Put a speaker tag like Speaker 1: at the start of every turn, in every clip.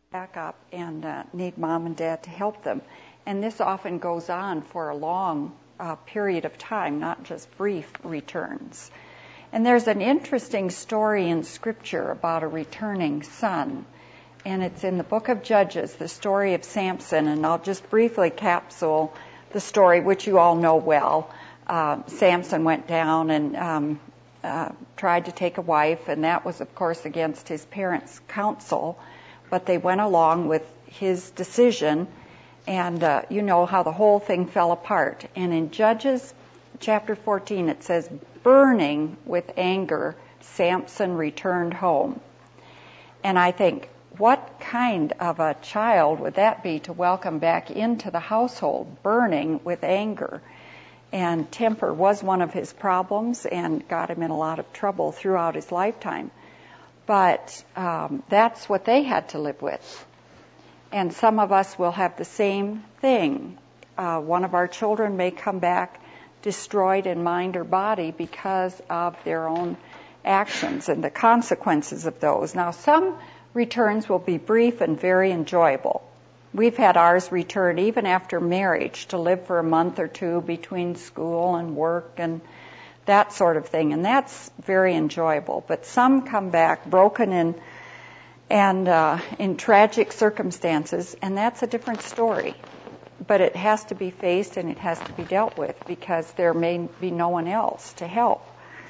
Speaker 1: back up and need mom and dad to help them. And this often goes on for a long period of time, not just brief returns. And there's an interesting story in Scripture about a returning son. And it's in the book of Judges, the story of Samson. And I'll just briefly capsule the story, which you all know well. Samson went down and tried to take a wife, and that was, of course, against his parents' counsel. But they went along with his decision, and you know how the whole thing fell apart. And in Judges chapter 14, it says, burning with anger, Samson returned home. And I think, what kind of a child would that be to welcome back into the household, burning with anger? And temper was one of his problems and got him in a lot of trouble throughout his lifetime. But that's what they had to live with. And some of us will have the same thing. One of our children may come back destroyed in mind or body because of their own actions and the consequences of those. Now, some returns will be brief and very enjoyable. We've had ours return even after marriage to live for a month or two between school and work and that sort of thing, and that's very enjoyable. But some come back broken and in tragic circumstances, and that's a different story. But it has to be faced and it has to be dealt with because there may be no one else to help.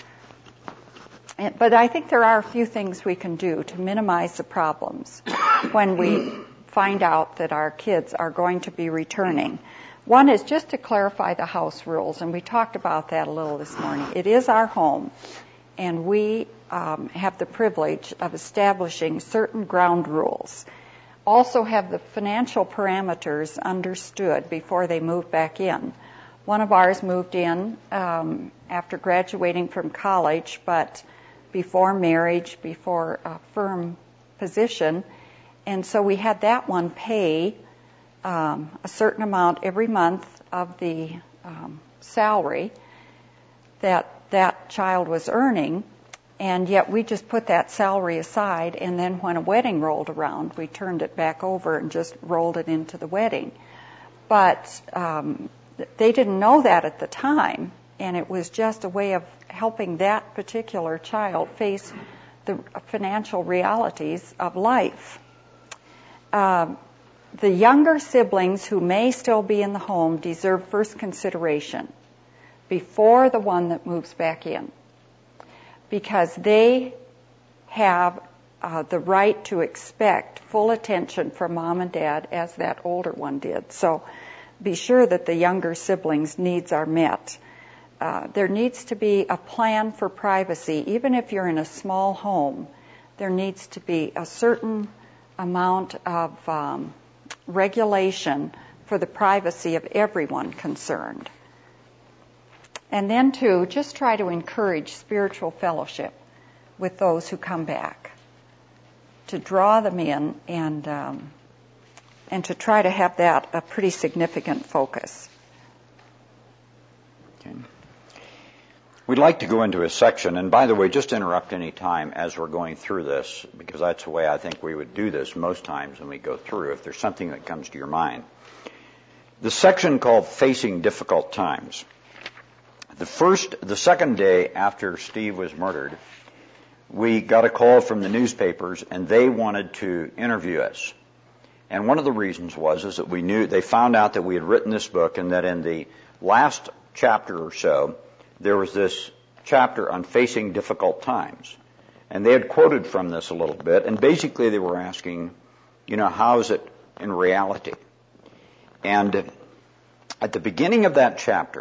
Speaker 1: But I think there are a few things we can do to minimize the problems when we find out that our kids are going to be returning. One is just to clarify the house rules, and we talked about that a little this morning. It is our home, and we have the privilege of establishing certain ground rules. Also have the financial parameters understood before they move back in. One of ours moved in after graduating from college, but before marriage, before a firm position. And so we had that one pay a certain amount every month of the salary that child was earning. And yet we just put that salary aside, and then when a wedding rolled around, we turned it back over and just rolled it into the wedding. But they didn't know that at the time, and it was just a way of helping that particular child face the financial realities of life. The younger siblings who may still be in the home deserve first consideration before the one that moves back in, because they have the right to expect full attention from mom and dad as that older one did. So be sure that the younger siblings' needs are met. There needs to be a plan for privacy. Even if you're in a small home, there needs to be a certain amount of regulation for the privacy of everyone concerned. And then, too, just try to encourage spiritual fellowship with those who come back, to draw them in and to try to have that a pretty significant focus.
Speaker 2: Okay. We'd like to go into a section, and by the way, just interrupt any time as we're going through this, because that's the way I think we would do this most times when we go through, if there's something that comes to your mind. The section called Facing Difficult Times. The second day after Steve was murdered, we got a call from the newspapers, and they wanted to interview us. And one of the reasons is that they found out that we had written this book, and that in the last chapter or so, there was this chapter on facing difficult times. And they had quoted from this a little bit, and basically they were asking, how is it in reality? And at the beginning of that chapter,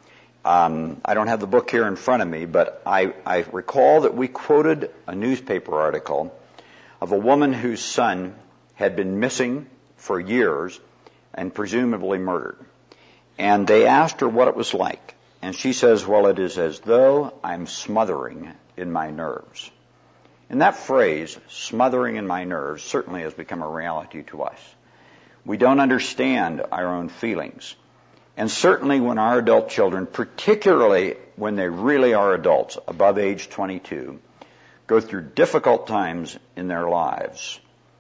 Speaker 2: I don't have the book here in front of me, but I recall that we quoted a newspaper article of a woman whose son had been missing for years and presumably murdered. And they asked her what it was like. And she says, well, it is as though I'm smothering in my nerves. And that phrase, smothering in my nerves, certainly has become a reality to us. We don't understand our own feelings. And certainly when our adult children, particularly when they really are adults, above age 22, go through difficult times in their lives,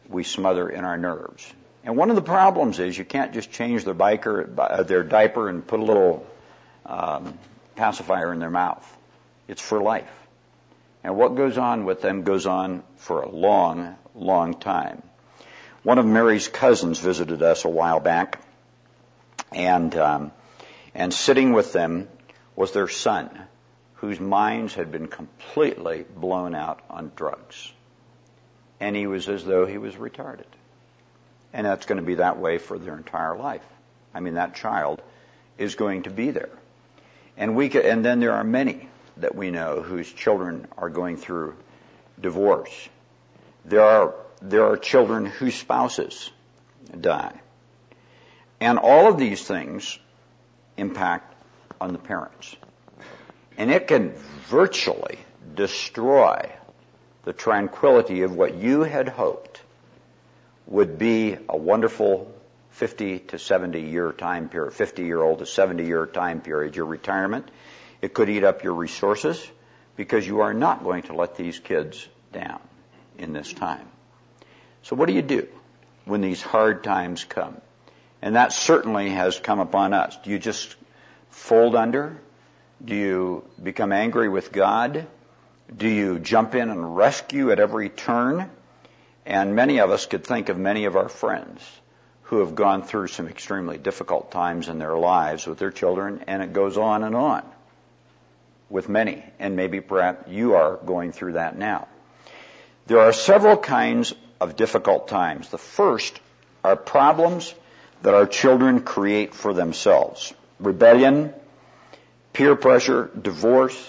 Speaker 2: we smother in our nerves. And one of the problems is you can't just change their diaper and put a little pacifier in their mouth. It's for life. And what goes on with them goes on for a long, long time. One of Mary's cousins visited us a while back, and sitting with them was their son, whose minds had been completely blown out on drugs. And he was as though he was retarded. And that's going to be that way for their entire life. I mean, that child is going to be there. And then there are many that we know whose children are going through divorce. There are children whose spouses die. And all of these things impact on the parents. And it can virtually destroy the tranquility of what you had hoped would be a wonderful 50 to 70 year time period, 50-year-old to 70-year time period, your retirement. It could eat up your resources because you are not going to let these kids down in this time. So what do you do when these hard times come? And that certainly has come upon us. Do you just fold under? Do you become angry with God? Do you jump in and rescue at every turn? And many of us could think of many of our friends who have gone through some extremely difficult times in their lives with their children, and it goes on with many. And maybe perhaps you are going through that now. There are several kinds of difficult times. The first are problems that our children create for themselves. Rebellion, peer pressure, divorce,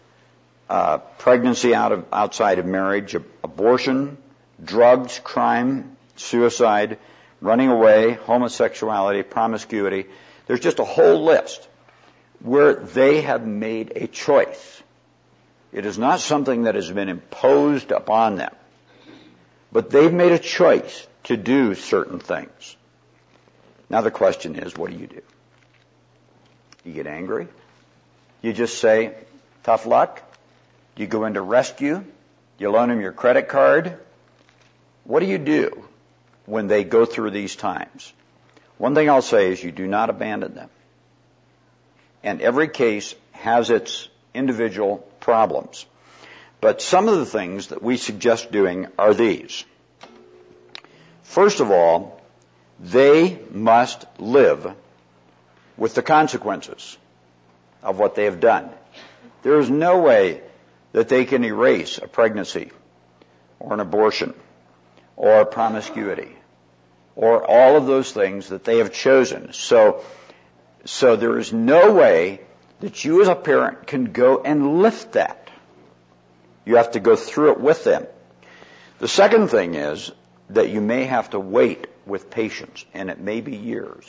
Speaker 2: pregnancy outside of marriage, abortion, drugs, crime, suicide, running away, homosexuality, promiscuity. There's just a whole list where they have made a choice. It is not something that has been imposed upon them, but they've made a choice to do certain things. Now the question is, what do? You get angry? You just say, tough luck? You go into rescue? You loan them your credit card? What do you do when they go through these times? One thing I'll say is you do not abandon them. And every case has its individual problems. But some of the things that we suggest doing are these. First of all, they must live with the consequences of what they have done. There is no way that they can erase a pregnancy or an abortion or promiscuity or all of those things that they have chosen. So there is no way that you as a parent can go and lift that. You have to go through it with them. The second thing is that you may have to wait with patience, and it may be years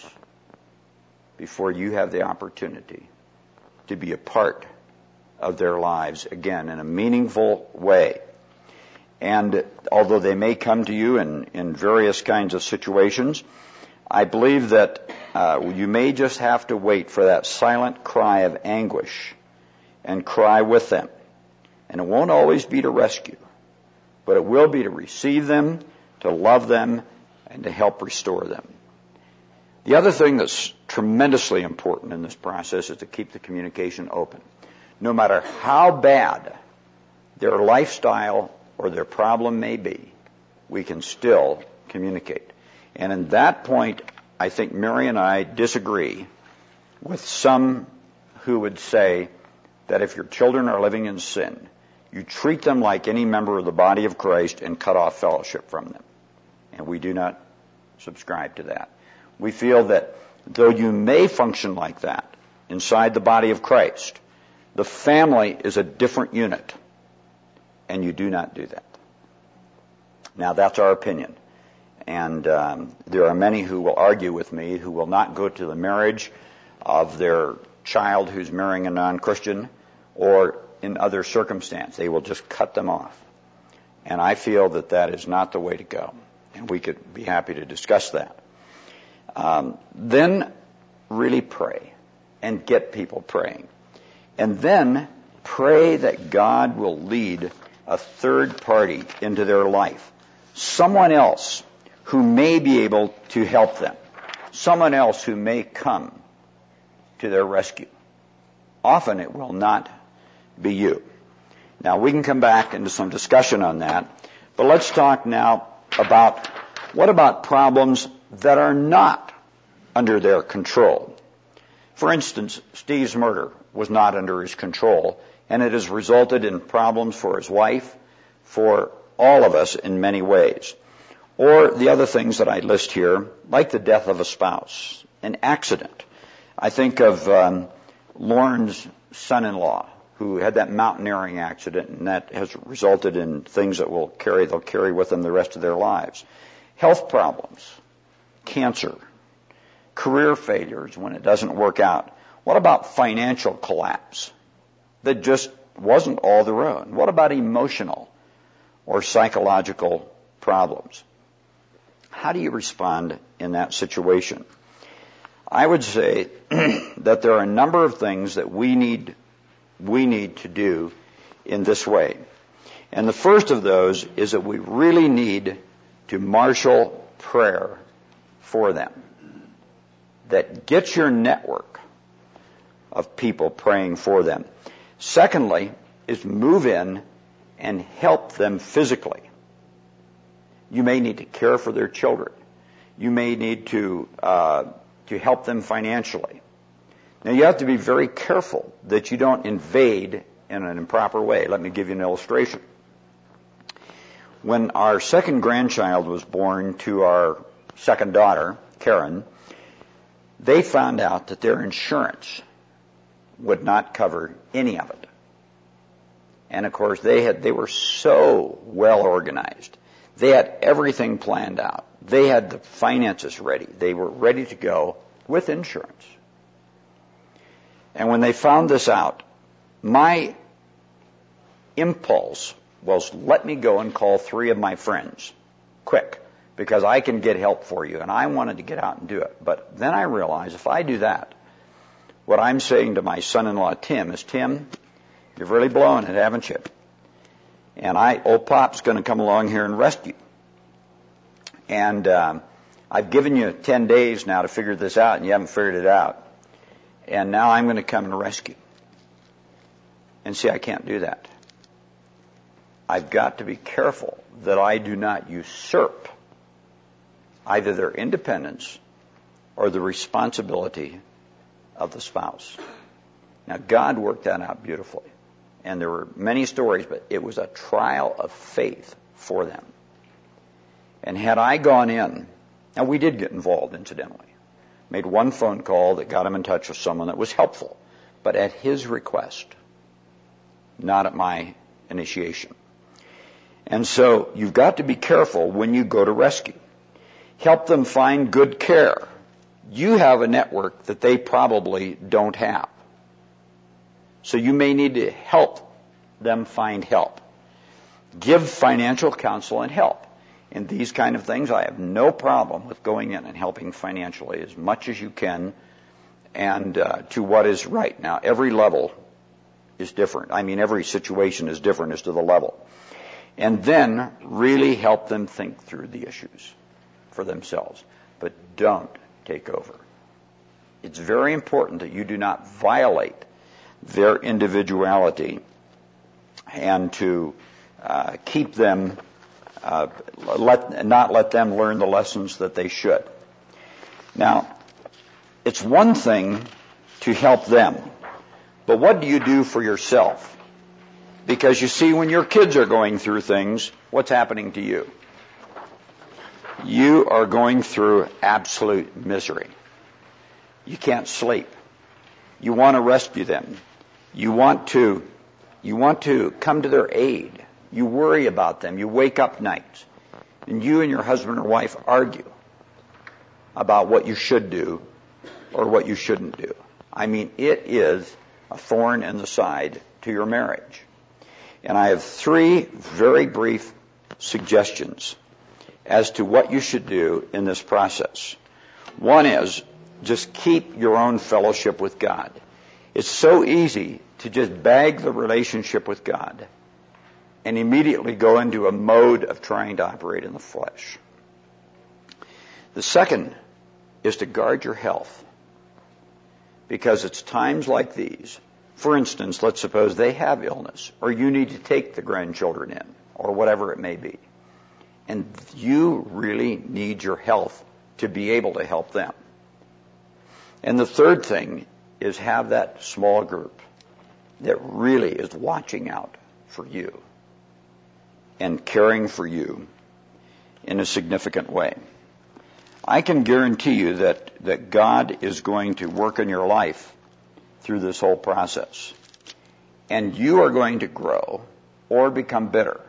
Speaker 2: before you have the opportunity to be a part of their lives again in a meaningful way. And although they may come to you in various kinds of situations, I believe that you may just have to wait for that silent cry of anguish and cry with them. And it won't always be to rescue, but it will be to receive them, to love them, and to help restore them. The other thing that's tremendously important in this process is to keep the communication open. No matter how bad their lifestyle or their problem may be, we can still communicate. And in that point, I think Mary and I disagree with some who would say that if your children are living in sin, you treat them like any member of the body of Christ and cut off fellowship from them. And we do not subscribe to that. We feel that though you may function like that inside the body of Christ, the family is a different unit, and you do not do that. Now, that's our opinion. And there are many who will argue with me who will not go to the marriage of their child who's marrying a non-Christian or in other circumstance. They will just cut them off. And I feel that that is not the way to go. And we could be happy to discuss that. Then really pray and get people praying. And then pray that God will lead a third party into their life. Someone else who may be able to help them, someone else who may come to their rescue. Often it will not be you. Now, we can come back into some discussion on that, but let's talk now about what about problems that are not under their control. For instance, Steve's murder was not under his control, and it has resulted in problems for his wife, for all of us in many ways. Or the other things that I list here, like the death of a spouse, an accident. I think of Lauren's son-in-law, who had that mountaineering accident, and that has resulted in things that they'll carry with them the rest of their lives. Health problems, cancer, career failures when it doesn't work out. What about financial collapse that just wasn't all their own? What about emotional or psychological problems? How do you respond in that situation? I would say that there are a number of things that we need to do in this way. And the first of those is that we really need to marshal prayer for them. That gets your network of people praying for them. Secondly, is move in and help them physically. You may need to care for their children. You may need to help them financially. Now, you have to be very careful that you don't invade in an improper way. Let me give you an illustration. When our second grandchild was born to our second daughter, Karen, they found out that their insurance would not cover any of it. And of course, they were so well organized. They had everything planned out. They had the finances ready. They were ready to go with insurance. And when they found this out, my impulse was, let me go and call 3 of my friends, quick, because I can get help for you. And I wanted to get out and do it. But then I realized if I do that, what I'm saying to my son-in-law, Tim, is, Tim, you've really blown it, haven't you? And old Pop's going to come along here and rescue. And I've given you 10 days now to figure this out, and you haven't figured it out. And now I'm going to come and rescue. And see, I can't do that. I've got to be careful that I do not usurp either their independence or the responsibility of the spouse. Now, God worked that out beautifully. And there were many stories, but it was a trial of faith for them. And had I gone in, now we did get involved incidentally, made one phone call that got him in touch with someone that was helpful, but at his request, not at my initiation. And so you've got to be careful when you go to rescue. Help them find good care. You have a network that they probably don't have. So you may need to help them find help. Give financial counsel and help. In these kind of things, I have no problem with going in and helping financially as much as you can and to what is right. Now, every level is different. I mean, every situation is different as to the level. And then really help them think through the issues for themselves. But don't take over. It's very important that you do not violate their individuality and to keep them, not let them learn the lessons that they should. Now, it's one thing to help them, but what do you do for yourself? Because you see, when your kids are going through things, what's happening to you? You are going through absolute misery. You can't sleep. You want to rescue them. You want to come to their aid. You worry about them. You wake up nights. And you and your husband or wife argue about what you should do or what you shouldn't do. I mean, it is a thorn in the side to your marriage. And I have 3 very brief suggestions as to what you should do in this process. One is just keep your own fellowship with God. It's so easy to just bag the relationship with God and immediately go into a mode of trying to operate in the flesh. The second is to guard your health, because it's times like these. For instance, let's suppose they have illness, or you need to take the grandchildren in, or whatever it may be. And you really need your health to be able to help them. And the third thing is have that small group that really is watching out for you and caring for you in a significant way. I can guarantee you that God is going to work in your life through this whole process. And you are going to grow or become bitter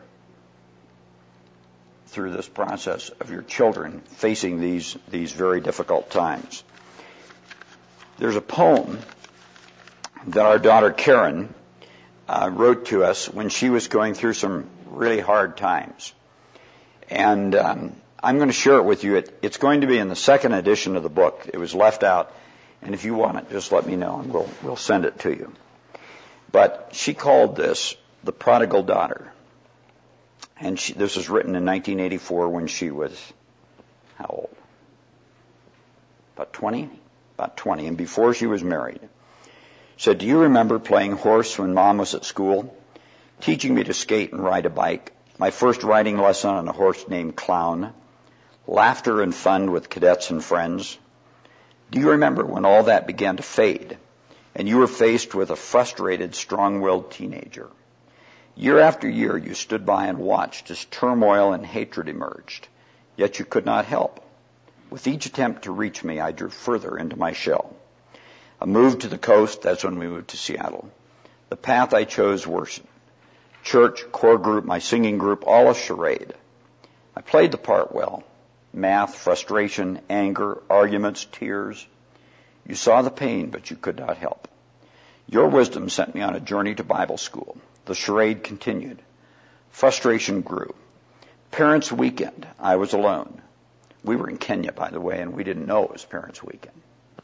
Speaker 2: through this process of your children facing these very difficult times. There's a poem that our daughter Karen wrote to us when she was going through some really hard times. And I'm going to share it with you. It's going to be in the second edition of the book. It was left out. And if you want it, just let me know and we'll send it to you. But she called this The Prodigal Daughter. And this was written in 1984 when she was, how old? About 20? About 20, and before she was married. Said, do you remember playing horse when Mom was at school? Teaching me to skate and ride a bike. My first riding lesson on a horse named Clown. Laughter and fun with cadets and friends. Do you remember when all that began to fade and you were faced with a frustrated, strong-willed teenager? Year after year, you stood by and watched as turmoil and hatred emerged, yet you could not help. With each attempt to reach me, I drew further into my shell. A move to the coast, that's when we moved to Seattle. The path I chose worsened. Church, core group, my singing group, all a charade. I played the part well. Math, frustration, anger, arguments, tears. You saw the pain, but you could not help. Your wisdom sent me on a journey to Bible school. The charade continued. Frustration grew. Parents' weekend, I was alone. We were in Kenya, by the way, and we didn't know it was Parents' weekend.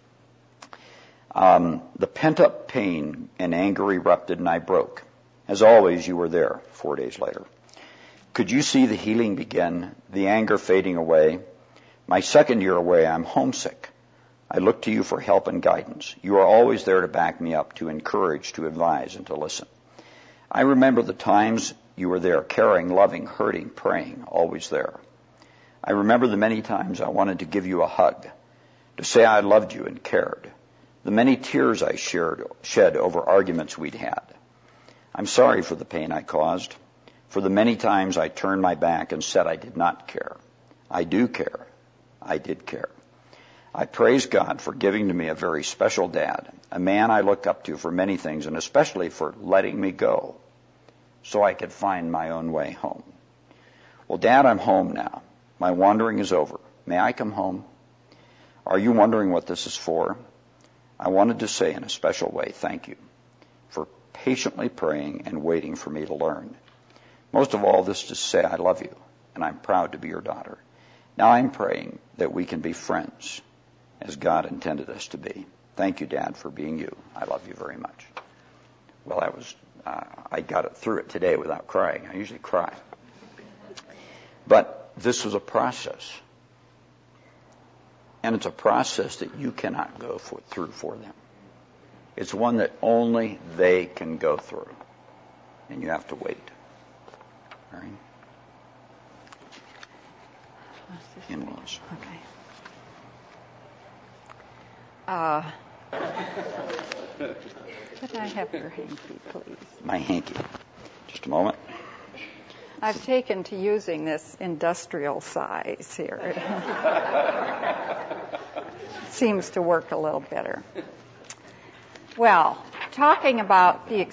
Speaker 2: The pent-up pain and anger erupted, and I broke. As always, you were there 4 days later. Could you see the healing begin, the anger fading away? My second year away, I'm homesick. I look to you for help and guidance. You are always there to back me up, to encourage, to advise, and to listen. I remember the times you were there, caring, loving, hurting, praying, always there. I remember the many times I wanted to give you a hug, to say I loved you and cared. The many tears I shed over arguments we'd had. I'm sorry for the pain I caused, for the many times I turned my back and said I did not care. I do care. I did care. I praise God for giving to me a very special dad, a man I look up to for many things, and especially for letting me go so I could find my own way home. Well, Dad, I'm home now. My wandering is over. May I come home? Are you wondering what this is for? I wanted to say in a special way, thank you for patiently praying and waiting for me to learn. Most of all, this to say I love you, and I'm proud to be your daughter. Now I'm praying that we can be friends as God intended us to be. Thank you, Dad, for being you. I love you very much. Well, I got it through it today without crying. I usually cry. But this was a process. And it's a process that you cannot go through for them. It's one that only they can go through. And you have to wait. All right? In-laws.
Speaker 1: Okay. Could I have your hanky, please?
Speaker 2: My hanky. Just a moment.
Speaker 1: I've taken to using this industrial size here. It seems to work a little better. Well, talking about the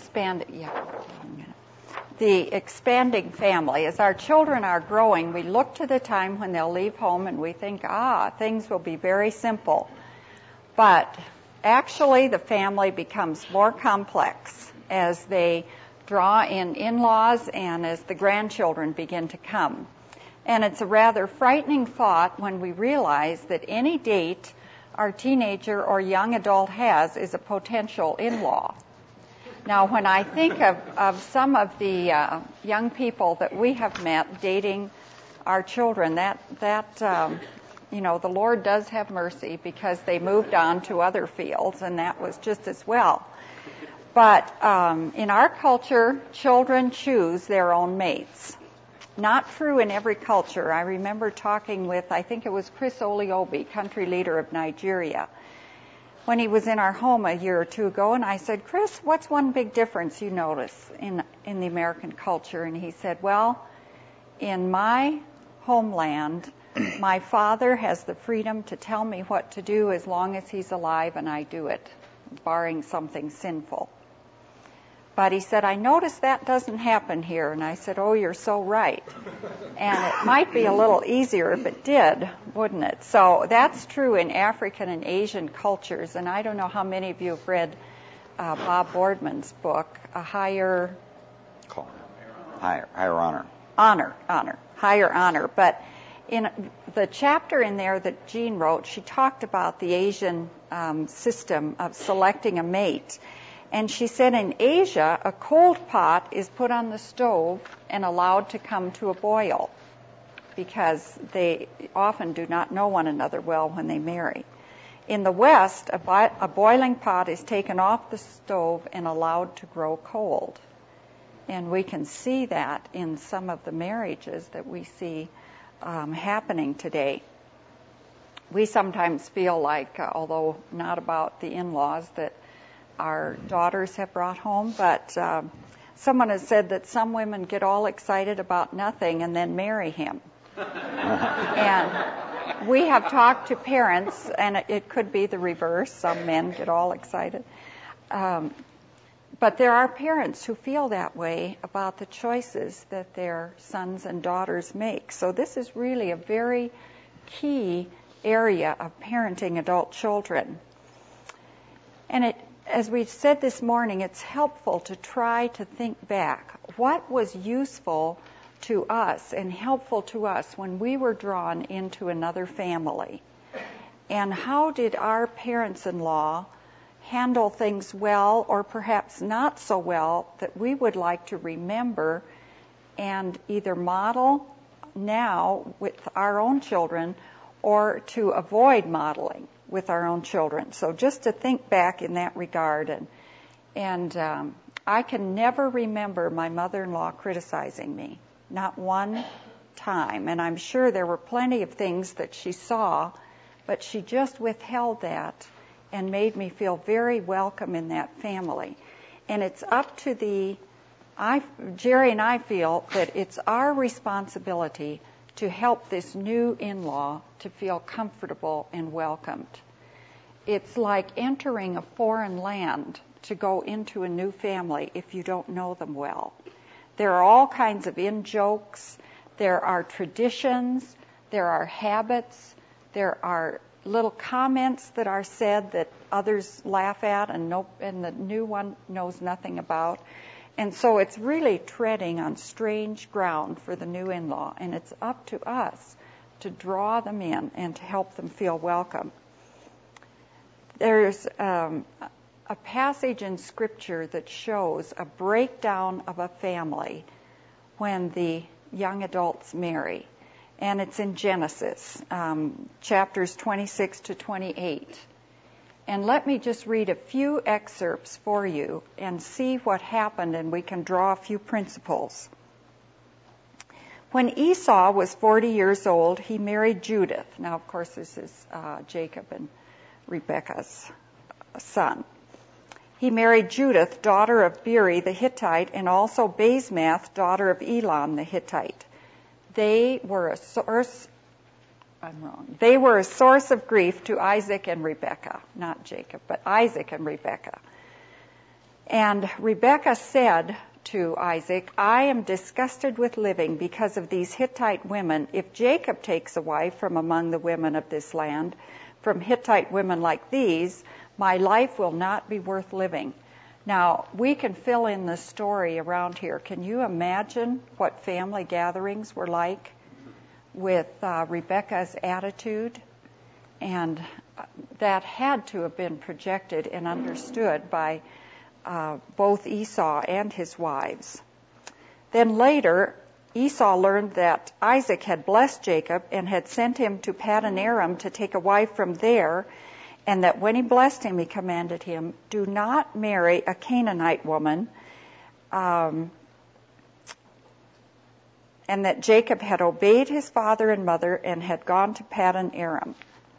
Speaker 1: expanding family. As our children are growing, we look to the time when they'll leave home and we think, things will be very simple. But actually, the family becomes more complex as they draw in in-laws and as the grandchildren begin to come. And it's a rather frightening thought when we realize that any date our teenager or young adult has is a potential in-law. Now, when I think of some of the young people that we have met dating our children, that the Lord does have mercy because they moved on to other fields, and that was just as well. But in our culture, children choose their own mates. Not true in every culture. I remember talking with, I think it was Chris Oliobi, country leader of Nigeria, when he was in our home a year or two ago, and I said, Chris, what's one big difference you notice in the American culture? And he said, well, in my homeland, my father has the freedom to tell me what to do as long as he's alive, and I do it, barring something sinful. But he said, I notice that doesn't happen here. And I said, oh, you're so right. And it might be a little easier if it did, wouldn't it? So that's true in African and Asian cultures. And I don't know how many of you have read Bob Boardman's book, Higher
Speaker 2: Honor.
Speaker 1: Higher Honor. But in the chapter in there that Jean wrote, she talked about the Asian system of selecting a mate. And she said in Asia, a cold pot is put on the stove and allowed to come to a boil because they often do not know one another well when they marry. In the West, a boiling pot is taken off the stove and allowed to grow cold. And we can see that in some of the marriages that we see happening today. We sometimes feel like, although not about the in-laws, that our daughters have brought home, but someone has said that some women get all excited about nothing and then marry him. And we have talked to parents, and it could be the reverse. Some men get all excited. But there are parents who feel that way about the choices that their sons and daughters make. So this is really a very key area of parenting adult children. And as we said this morning, it's helpful to try to think back. What was useful to us and helpful to us when we were drawn into another family? And how did our parents-in-law handle things well or perhaps not so well that we would like to remember and either model now with our own children or to avoid modeling with our own children? So just to think back in that regard. And I can never remember my mother-in-law criticizing me, not one time. And I'm sure there were plenty of things that she saw, but she just withheld that and made me feel very welcome in that family. And it's up to Jerry and I feel that it's our responsibility to help this new in-law to feel comfortable and welcomed. It's like entering a foreign land to go into a new family if you don't know them well. There are all kinds of in-jokes. There are traditions. There are habits. There are little comments that are said that others laugh at and the new one knows nothing about. And so it's really treading on strange ground for the new in-law, and it's up to us to draw them in and to help them feel welcome. There's a passage in Scripture that shows a breakdown of a family when the young adults marry, and it's in Genesis, chapters 26 to 28. And let me just read a few excerpts for you and see what happened, and we can draw a few principles. When Esau was 40 years old, he married Judith. Now, of course, this is Jacob and Rebekah's son. He married Judith, daughter of Beeri the Hittite, and also Basemath, daughter of Elon the Hittite. They were a source of grief to Isaac and Rebekah, not Jacob, but Isaac and Rebekah. And Rebekah said to Isaac, I am disgusted with living because of these Hittite women. If Jacob takes a wife from among the women of this land, from Hittite women like these, my life will not be worth living. Now, we can fill in the story around here. Can you imagine what family gatherings were like with Rebekah's attitude? And that had to have been projected and understood by both Esau and his wives. Then later, Esau learned that Isaac had blessed Jacob and had sent him to Paddan Aram to take a wife from there, and that when he blessed him, he commanded him, do not marry a Canaanite woman, and that Jacob had obeyed his father and mother and had gone to Paddan Aram.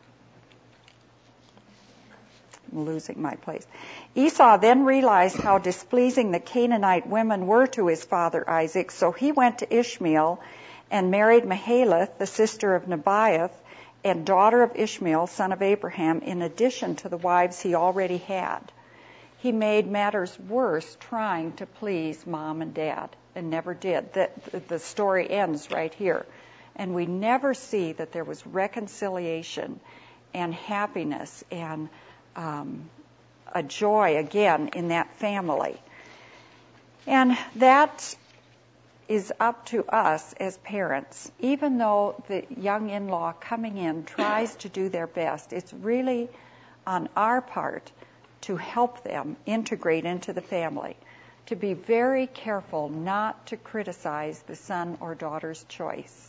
Speaker 1: I'm losing my place. Esau then realized how displeasing the Canaanite women were to his father Isaac, so he went to Ishmael and married Mahalath, the sister of Nebaioth, and daughter of Ishmael, son of Abraham, in addition to the wives he already had. He made matters worse trying to please mom and dad, and never did. The story ends right here. And we never see that there was reconciliation and happiness and a joy again in that family. And that is up to us as parents. Even though the young in-law coming in tries to do their best, it's really on our part to help them integrate into the family, to be very careful not to criticize the son or daughter's choice.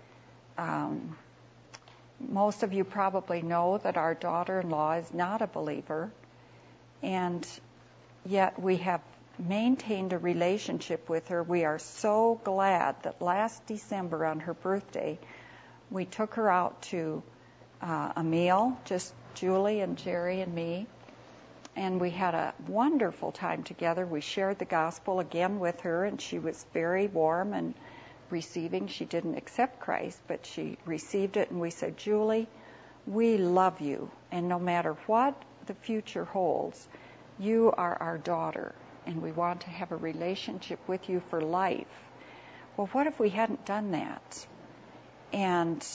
Speaker 1: Most of you probably know that our daughter-in-law is not a believer, and yet we have maintained a relationship with her. We are so glad that last December on her birthday, we took her out to a meal, just Julie and Jerry and me, and we had a wonderful time together. We shared the gospel again with her, and she was very warm and receiving. She didn't accept Christ, but she received it, and we said, Julie, we love you, and no matter what the future holds, you are our daughter, and we want to have a relationship with you for life. Well, what if we hadn't done that? And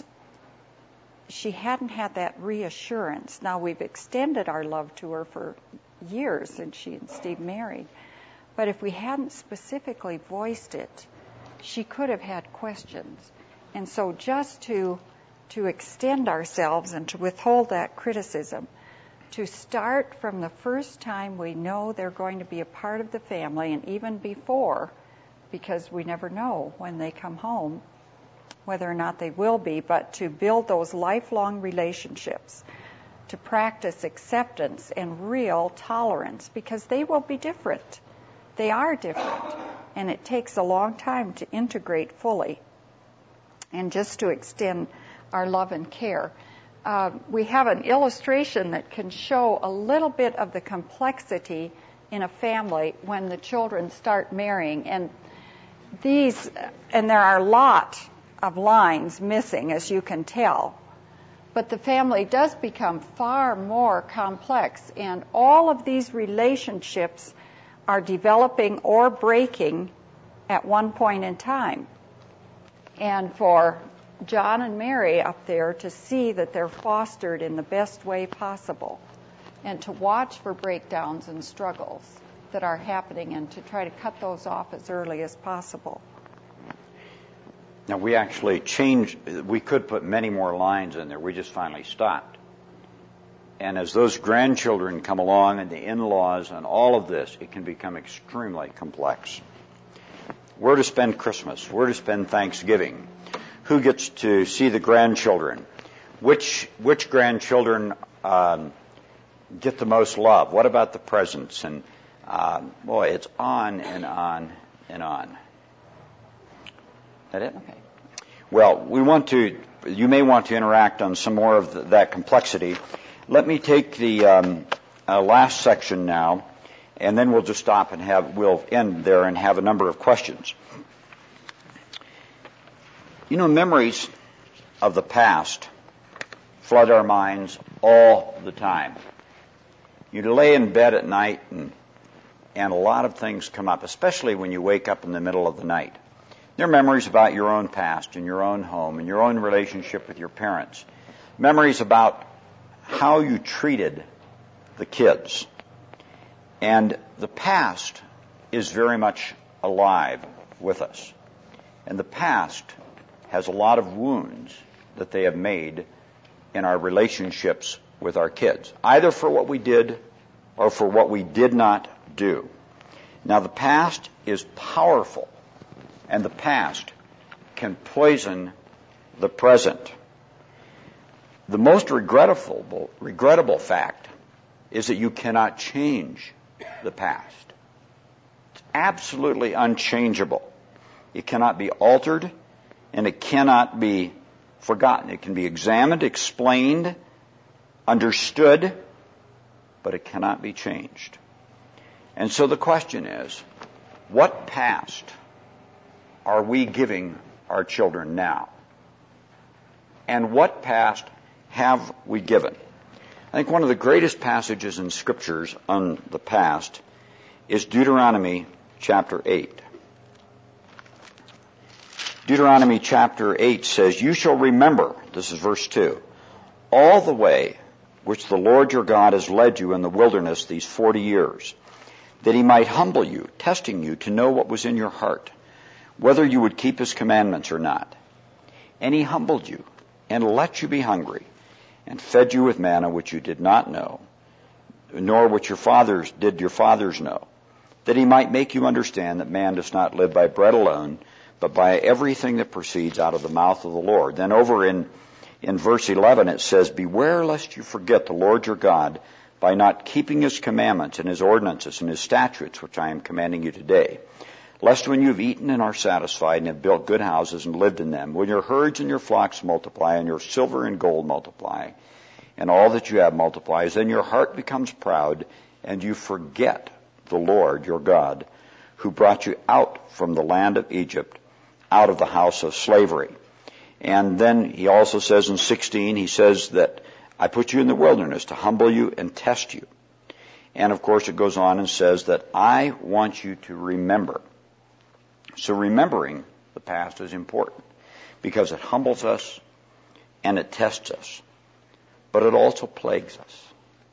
Speaker 1: she hadn't had that reassurance. Now, we've extended our love to her for years since she and Steve married, but if we hadn't specifically voiced it, she could have had questions. And so just to extend ourselves and to withhold that criticism, to start from the first time we know they're going to be a part of the family, and even before, because we never know when they come home whether or not they will be, but to build those lifelong relationships, to practice acceptance and real tolerance, because they will be different. They are different. And it takes a long time to integrate fully and just to extend our love and care. We have an illustration that can show a little bit of the complexity in a family when the children start marrying. And there are a lot of lines missing, as you can tell. But the family does become far more complex, and all of these relationships are developing or breaking at one point in time. And for John and Mary up there to see that they're fostered in the best way possible, and to watch for breakdowns and struggles that are happening, and to try to cut those off as early as possible.
Speaker 2: Now, we actually we could put many more lines in there. We just finally stopped. And as those grandchildren come along and the in-laws and all of this, it can become extremely complex. Where to spend Christmas? Where to spend Thanksgiving? Who gets to see the grandchildren? Which grandchildren get the most love? What about the presents? And boy, it's on and on and on. Is that it?
Speaker 1: Okay.
Speaker 2: Well, you may want to interact on some more of that complexity. Let me take the last section now, and then we'll just stop and we'll end there and have a number of questions. You know, memories of the past flood our minds all the time. You lay in bed at night and a lot of things come up, especially when you wake up in the middle of the night. There are memories about your own past and your own home and your own relationship with your parents. Memories about how you treated the kids. And the past is very much alive with us. And the past has a lot of wounds that they have made in our relationships with our kids, either for what we did or for what we did not do. Now, the past is powerful, and the past can poison the present. The most regrettable fact is that you cannot change the past. It's absolutely unchangeable. It cannot be altered, and it cannot be forgotten. It can be examined, explained, understood, but it cannot be changed. And so the question is, what past are we giving our children now? And what past have we given? I think one of the greatest passages in Scriptures on the past is Deuteronomy chapter 8. Deuteronomy chapter 8 says, "You shall remember," this is verse 2, "all the way which the Lord your God has led you in the wilderness these 40 years, that he might humble you, testing you to know what was in your heart, whether you would keep his commandments or not. And he humbled you, and let you be hungry, and fed you with manna which you did not know, nor which your fathers know, that he might make you understand that man does not live by bread alone, but by everything that proceeds out of the mouth of the Lord." Then over in verse 11 it says, "Beware lest you forget the Lord your God by not keeping his commandments and his ordinances and his statutes, which I am commanding you today. Lest when you have eaten and are satisfied and have built good houses and lived in them, when your herds and your flocks multiply and your silver and gold multiply, and all that you have multiplies, then your heart becomes proud and you forget the Lord your God, who brought you out from the land of Egypt, out of the house of slavery." And then he also says in 16, he says that I put you in the wilderness to humble you and test you. And of course it goes on and says that I want you to remember. So remembering the past is important because it humbles us and it tests us. But it also plagues us.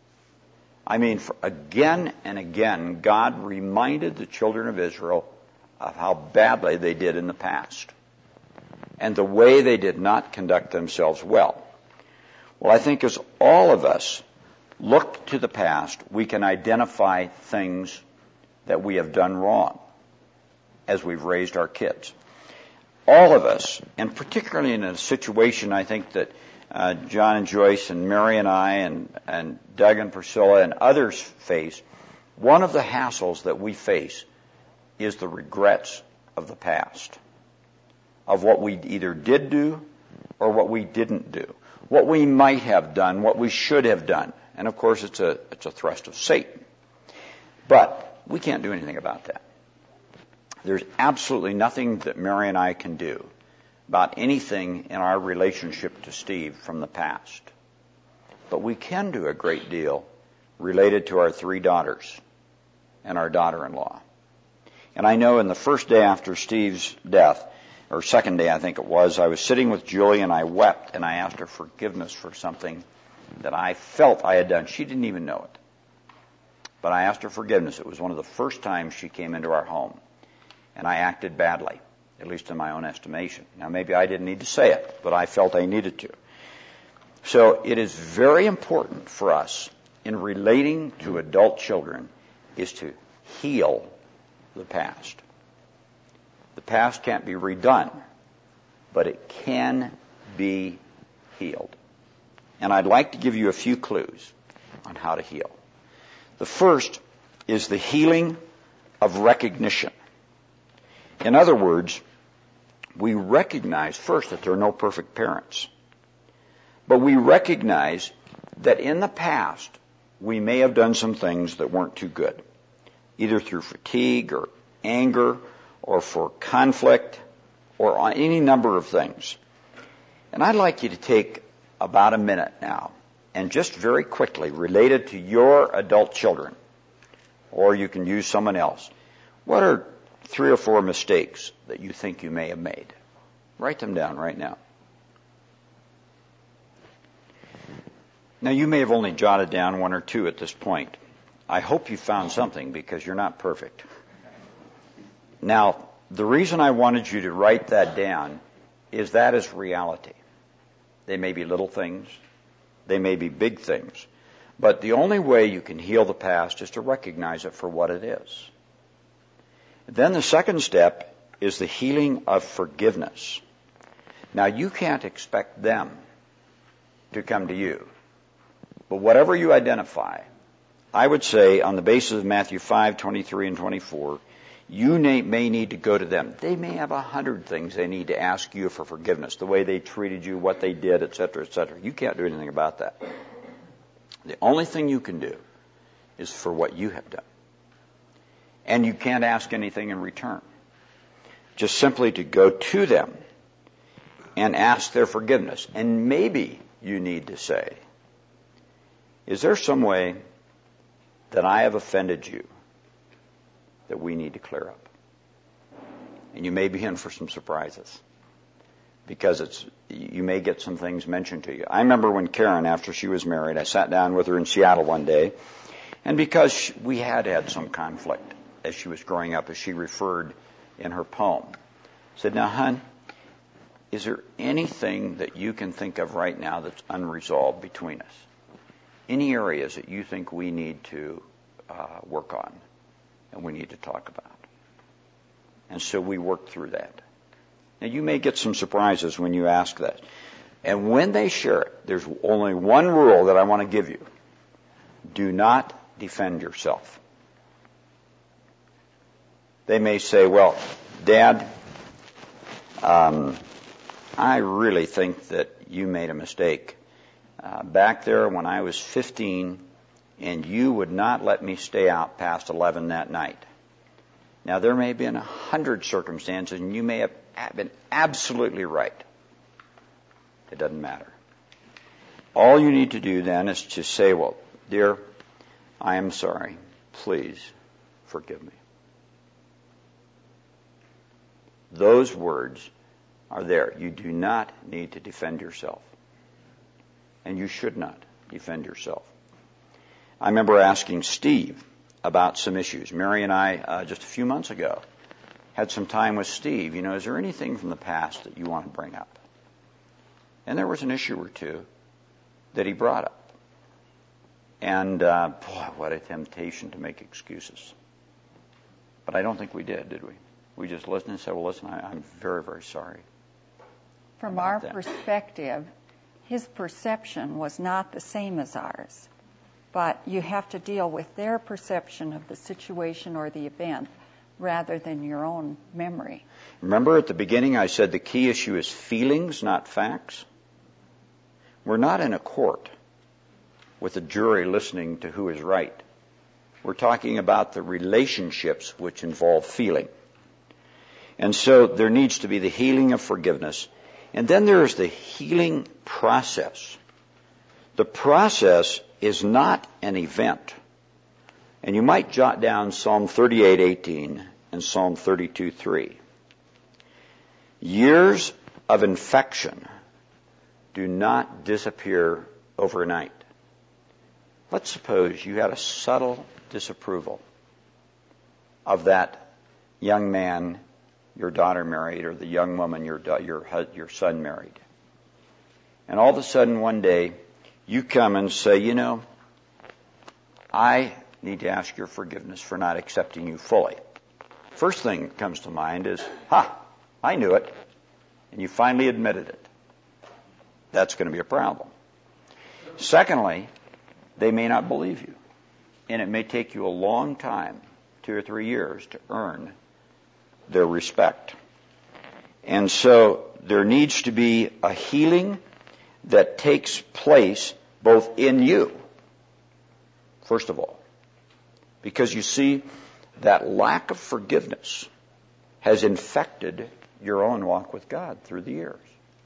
Speaker 2: I mean, again and again, God reminded the children of Israel of how badly they did in the past and the way they did not conduct themselves well. Well, I think as all of us look to the past, we can identify things that we have done wrong as we've raised our kids. All of us, and particularly in a situation I think that John and Joyce and Mary and I and Doug and Priscilla and others face, one of the hassles that we face is the regrets of the past, of what we either did do or what we didn't do, what we might have done, what we should have done. And of course it's a thrust of Satan. But we can't do anything about that. There's absolutely nothing that Mary and I can do about anything in our relationship to Steve from the past. But we can do a great deal related to our 3 daughters and our daughter-in-law. And I know in the first day after Steve's death, or second day I think it was, I was sitting with Julie and I wept and I asked her forgiveness for something that I felt I had done. She didn't even know it. But I asked her forgiveness. It was one of the first times she came into our home. And I acted badly, at least in my own estimation. Now maybe I didn't need to say it, but I felt I needed to. So it is very important for us in relating to adult children is to heal the past. The past can't be redone, but it can be healed. And I'd like to give you a few clues on how to heal. The first is the healing of recognition. In other words, we recognize first that there are no perfect parents. But we recognize that in the past, we may have done some things that weren't too good, either through fatigue or anger or for conflict or on any number of things. And I'd like you to take about a minute now and just very quickly relate it to your adult children, or you can use someone else. What are 3 or 4 mistakes that you think you may have made? Write them down right now. Now, you may have only jotted down 1 or 2 at this point. I hope you found something because you're not perfect. Now, the reason I wanted you to write that down is that is reality. They may be little things. They may be big things. But the only way you can heal the past is to recognize it for what it is. Then the second step is the healing of forgiveness. Now, you can't expect them to come to you. But whatever you identify, I would say on the basis of Matthew 5:23 and 24, you may need to go to them. They may have 100 things they need to ask you for forgiveness, the way they treated you, what they did, etc., etc. You can't do anything about that. The only thing you can do is for what you have done. And you can't ask anything in return. Just simply to go to them and ask their forgiveness. And maybe you need to say, is there some way that I have offended you that we need to clear up? And you may be in for some surprises, because you may get some things mentioned to you. I remember when Karen, after she was married, I sat down with her in Seattle one day, and because we had some conflict as she was growing up, as she referred in her poem, said, now, hon, is there anything that you can think of right now that's unresolved between us? Any areas that you think we need to work on and we need to talk about? And so we worked through that. Now, you may get some surprises when you ask that. And when they share it, there's only one rule that I want to give you. Do not defend yourself. They may say, well, Dad, I really think that you made a mistake back there when I was 15, and you would not let me stay out past 11 that night. Now, there may have been 100 circumstances, and you may have been absolutely right. It doesn't matter. All you need to do then is to say, well, dear, I am sorry. Please forgive me. Those words are there. You do not need to defend yourself. And you should not defend yourself. I remember asking Steve about some issues. Mary and I, just a few months ago, had some time with Steve. You know, is there anything from the past that you want to bring up? And there was an issue or two that he brought up. And, boy, what a temptation to make excuses. But I don't think we did we? We just listened and said, well, listen, I'm very, very sorry.
Speaker 1: From our perspective, his perception was not the same as ours. But you have to deal with their perception of the situation or the event rather than your own memory.
Speaker 2: Remember at the beginning I said the key issue is feelings, not facts? We're not in a court with a jury listening to who is right. We're talking about the relationships which involve feeling. And so there needs to be the healing of forgiveness. And then there is the healing process. The process is not an event. And you might jot down Psalm 38:18 and Psalm 32:3. Years of infection do not disappear overnight. Let's suppose you had a subtle disapproval of that young man your daughter married, or the young woman your son married. And all of a sudden one day you come and say, you know, I need to ask your forgiveness for not accepting you fully. First thing that comes to mind is, I knew it. And you finally admitted it. That's going to be a problem. Secondly, they may not believe you. And it may take you a long time, 2 or 3 years, to earn their respect. And so there needs to be a healing that takes place both in you, first of all. Because you see, that lack of forgiveness has infected your own walk with God through the years.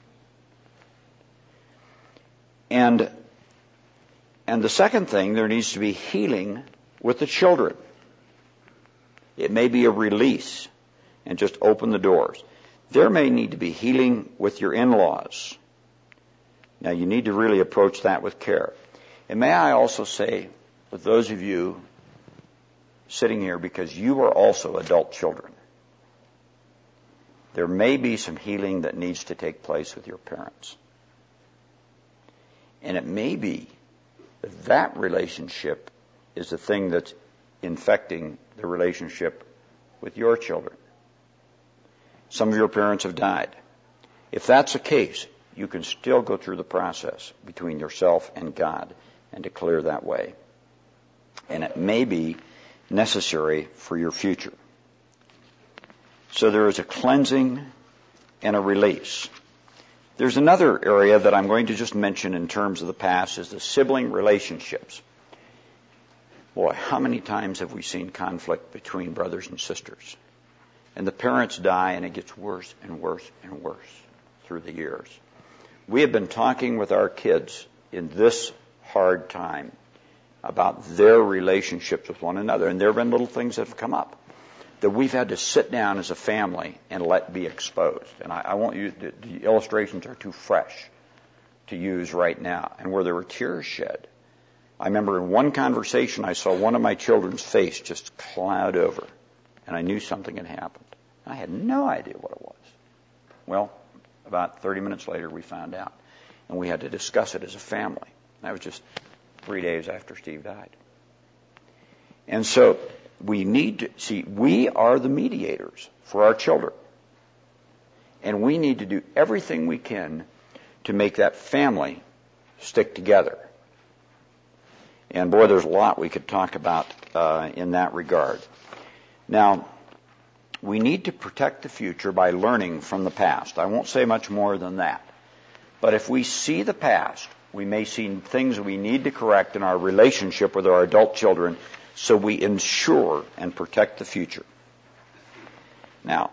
Speaker 2: And the second thing, there needs to be healing with the children. It may be a release and just open the doors. There may need to be healing with your in-laws. Now, you need to really approach that with care. And may I also say, with those of you sitting here, because you are also adult children, there may be some healing that needs to take place with your parents. And it may be that that relationship is the thing that's infecting the relationship with your children. Some of your parents have died. If that's the case, you can still go through the process between yourself and God and to clear that way. And it may be necessary for your future. So there is a cleansing and a release. There's another area that I'm going to just mention in terms of the past is the sibling relationships. Boy, how many times have we seen conflict between brothers and sisters? And the parents die and it gets worse and worse and worse through the years. We have been talking with our kids in this hard time about their relationships with one another. And there have been little things that have come up that we've had to sit down as a family and let be exposed. And I won't use, the illustrations are too fresh to use right now. And where there were tears shed. I remember in one conversation I saw one of my children's face just cloud over. And I knew something had happened. I had no idea what it was. Well, about 30 minutes later we found out. And we had to discuss it as a family. That was just 3 days after Steve died. And so we need to see, we are the mediators for our children. And we need to do everything we can to make that family stick together. And boy, there's a lot we could talk about in that regard. Now, we need to protect the future by learning from the past. I won't say much more than that. But if we see the past, we may see things we need to correct in our relationship with our adult children so we ensure and protect the future. Now,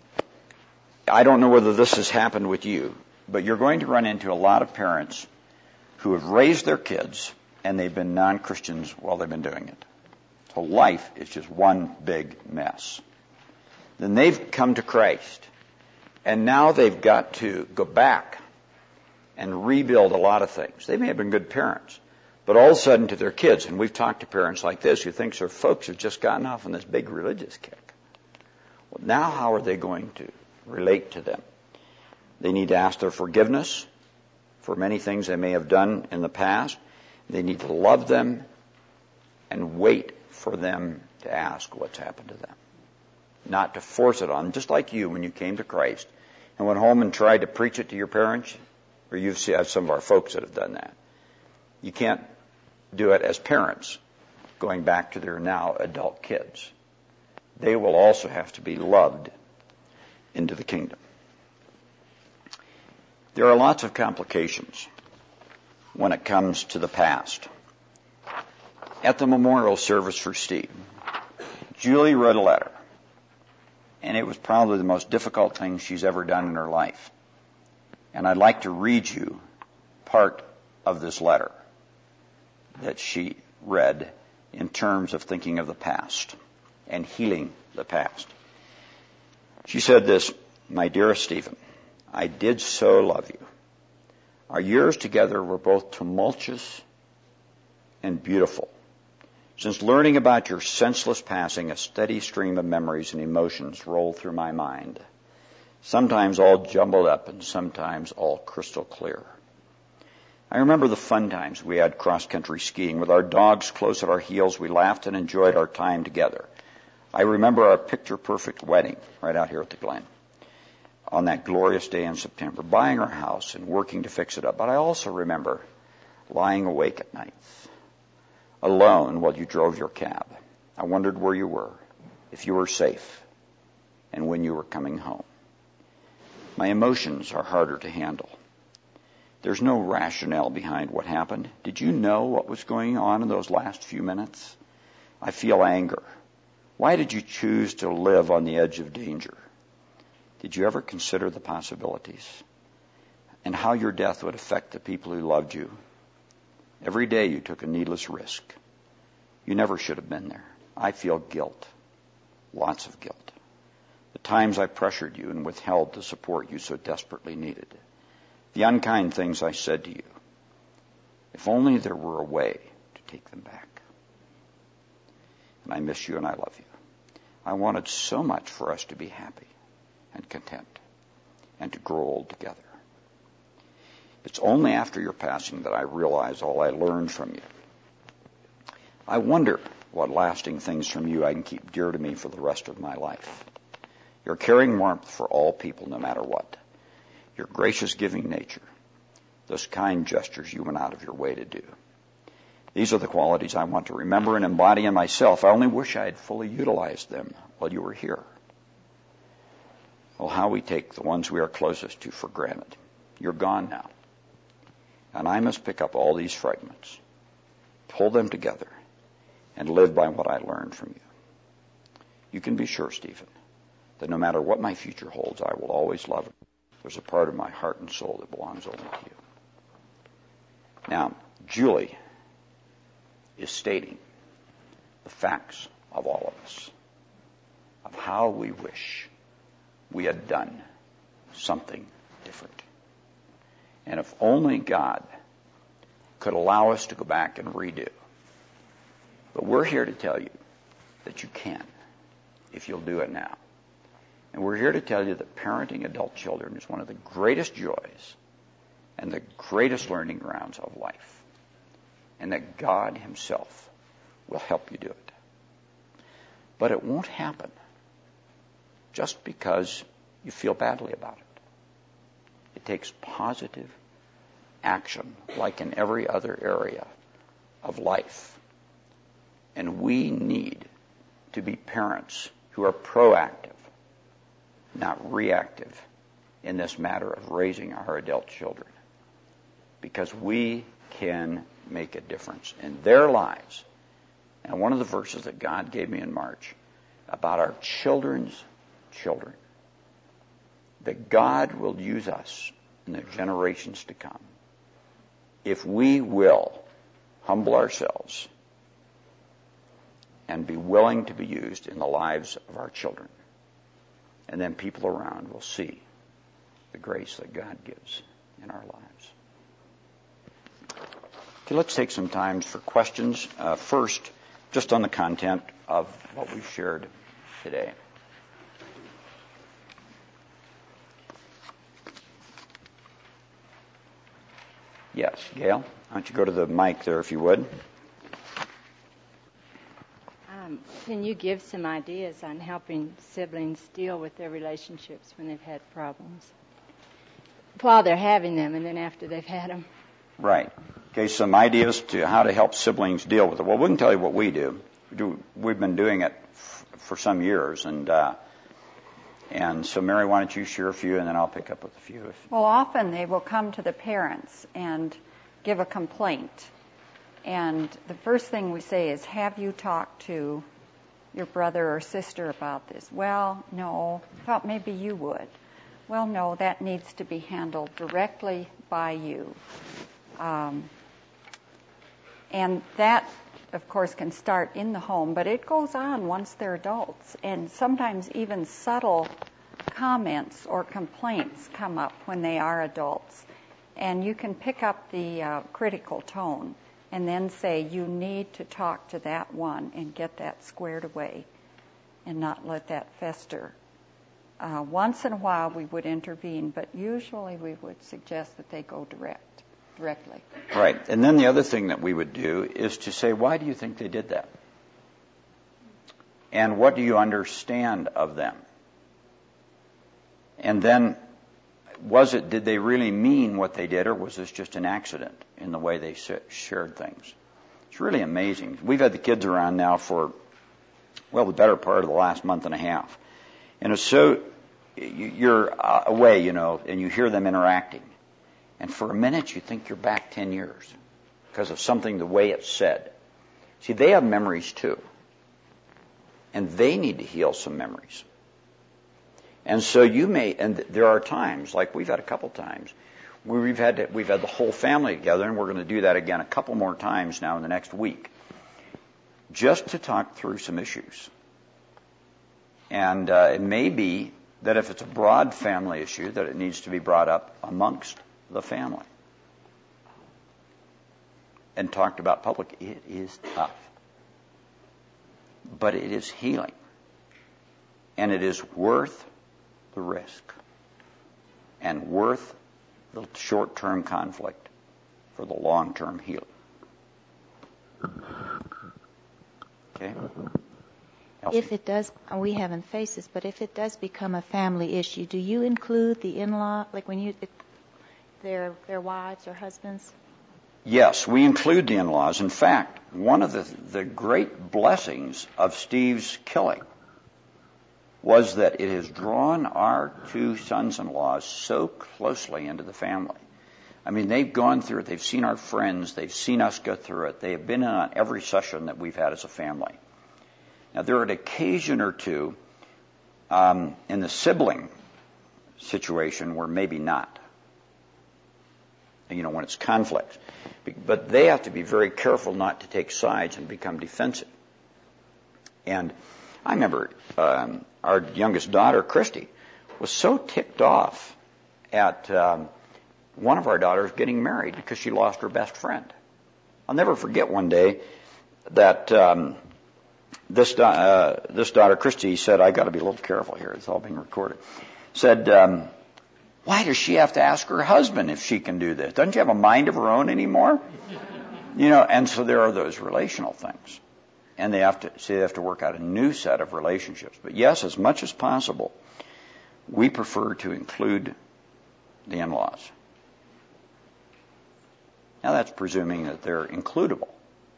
Speaker 2: I don't know whether this has happened with you, but you're going to run into a lot of parents who have raised their kids and they've been non-Christians while they've been doing it. So life is just one big mess. Then they've come to Christ, and now they've got to go back and rebuild a lot of things. They may have been good parents, but all of a sudden to their kids, and we've talked to parents like this who think their folks have just gotten off on this big religious kick. Well, now how are they going to relate to them? They need to ask their forgiveness for many things they may have done in the past. They need to love them and wait for them to ask what's happened to them. Not to force it on them, just like you when you came to Christ and went home and tried to preach it to your parents, or you've seen some of our folks that have done that. You can't do it as parents going back to their now adult kids. They will also have to be loved into the kingdom. There are lots of complications when it comes to the past. At the memorial service for Steve, Julie wrote a letter, and it was probably the most difficult thing she's ever done in her life. And I'd like to read you part of this letter that she read in terms of thinking of the past and healing the past. She said this, "My dearest Stephen, I did so love you. Our years together were both tumultuous and beautiful. Since learning about your senseless passing, a steady stream of memories and emotions rolled through my mind, sometimes all jumbled up and sometimes all crystal clear. I remember the fun times we had cross-country skiing. With our dogs close at our heels, we laughed and enjoyed our time together. I remember our picture-perfect wedding right out here at the Glen on that glorious day in September, buying our house and working to fix it up. But I also remember lying awake at nights, alone while you drove your cab. I wondered where you were, if you were safe, and when you were coming home. My emotions are harder to handle. There's no rationale behind what happened. Did you know what was going on in those last few minutes? I feel anger. Why did you choose to live on the edge of danger? Did you ever consider the possibilities and how your death would affect the people who loved you? Every day you took a needless risk. You never should have been there. I feel guilt, lots of guilt. The times I pressured you and withheld the support you so desperately needed. The unkind things I said to you. If only there were a way to take them back. And I miss you and I love you. I wanted so much for us to be happy and content and to grow old together. It's only after your passing that I realize all I learned from you. I wonder what lasting things from you I can keep dear to me for the rest of my life. Your caring warmth for all people, no matter what. your gracious giving nature, those kind gestures you went out of your way to do. These are the qualities I want to remember and embody in myself. I only wish I had fully utilized them while you were here. Well, how we take the ones we are closest to for granted. You're gone now. And I must pick up all these fragments, pull them together, and live by what I learned from you. You can be sure, Stephen, that no matter what my future holds, I will always love it. There's a part of my heart and soul that belongs only to you. Now, Julie is stating the facts of all of us, of how we wish we had done something different. And if only God could allow us to go back and redo. But we're here to tell you that you can, if you'll do it now. And we're here to tell you that parenting adult children is one of the greatest joys and the greatest learning grounds of life. And that God himself will help you do it. But it won't happen just because you feel badly about it. It takes positive action, like in every other area of life. And we need to be parents who are proactive, not reactive, in this matter of raising our adult children. Because we can make a difference in their lives. And one of the verses that God gave me in March about our children's children, that God will use us in the generations to come if we will humble ourselves and be willing to be used in the lives of our children. And then people around will see the grace that God gives in our lives. Okay, let's take some time for questions. First, just on the content of what we've shared today. Yes, Gail, why don't you go to the mic there if you would.
Speaker 3: Can you give some ideas on helping siblings deal with their relationships when they've had problems? While they're having them and then after they've had them. Right.
Speaker 2: Okay, some ideas to how to help siblings deal with it. Well, we can tell you what we do. We've been doing it for some years, and so Mary, why don't you share a few, and then I'll pick up with a few.
Speaker 1: Well, often they will come to the parents and give a complaint, and the first thing we say is, "Have you talked to your brother or sister about this?" "Well, no. Thought maybe you would." "Well, no, that needs to be handled directly by you." And that, of course, can start in the home, but it goes on once they're adults. And sometimes even subtle comments or complaints come up when they are adults. And you can pick up the critical tone and then say, you need to talk to that one and get that squared away and not let that fester. Once in a while we would intervene, but usually we would suggest that they go directly.
Speaker 2: Right. And then the other thing that we would do is to say, why do you think they did that? And what do you understand of them? And then, did they really mean what they did, or was this just an accident in the way they shared things? It's really amazing. We've had the kids around now for, the better part of the last month and a half. And it's so, you're away, and you hear them interacting. And for a minute, you think you're back 10 years because of something, the way it's said. See, they have memories too. And they need to heal some memories. And so and there are times, like we've had a couple times, where we've had the whole family together, and we're going to do that again a couple more times now in the next week, just to talk through some issues. And it may be that if it's a broad family issue, that it needs to be brought up amongst the family and talked about public. It is tough, but it is healing, and it is worth the risk and worth the short-term conflict for the long-term healing. Okay?
Speaker 4: If it does, we haven't faced this, but if it does become a family issue, do you include the in-law, like when their wives or husbands?
Speaker 2: Yes, we include the in-laws. In fact, one of the great blessings of Steve's killing was that it has drawn our two sons-in-law so closely into the family. I mean, they've gone through it. They've seen our friends. They've seen us go through it. They have been in on every session that we've had as a family. Now, there are an occasion or two in the sibling situation where maybe not, when it's conflict. But they have to be very careful not to take sides and become defensive. And I remember our youngest daughter, Christy, was so ticked off at one of our daughters getting married because she lost her best friend. I'll never forget one day that this daughter, Christy, said, I got to be a little careful here. It's all being recorded. Said, why does she have to ask her husband if she can do this? Doesn't she have a mind of her own anymore? And so there are those relational things. And they have to work out a new set of relationships. But yes, as much as possible, we prefer to include the in-laws. Now that's presuming that they're includable.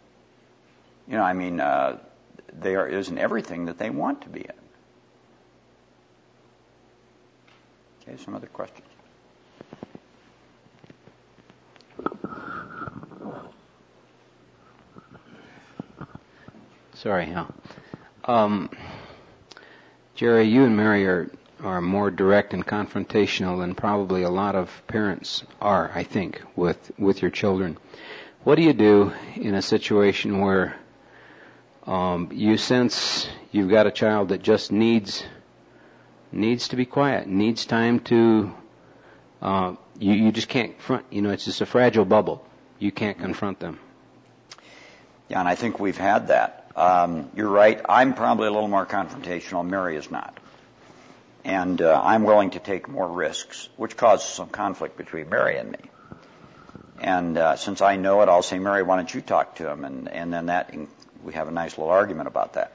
Speaker 2: There isn't everything that they want to be in. Okay, some other questions?
Speaker 5: Sorry, Hal. Jerry, you and Mary are more direct and confrontational than probably a lot of parents are, I think, with your children. What do you do in a situation where you sense you've got a child that just needs to be quiet, needs time to, you just can't confront, it's just a fragile bubble. You can't confront them.
Speaker 2: Yeah, and I think we've had that. You're right. I'm probably a little more confrontational. Mary is not. And I'm willing to take more risks, which causes some conflict between Mary and me. And since I know it, I'll say, Mary, why don't you talk to him? And then we have a nice little argument about that.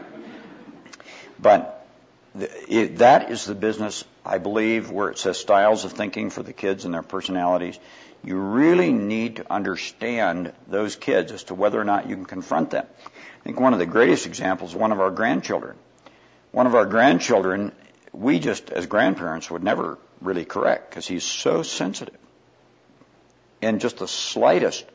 Speaker 2: But that is the business, I believe, where it says styles of thinking for the kids and their personalities. You really need to understand those kids as to whether or not you can confront them. I think one of the greatest examples is one of our grandchildren. One of our grandchildren, we just, as grandparents, would never really correct because he's so sensitive. And just the slightest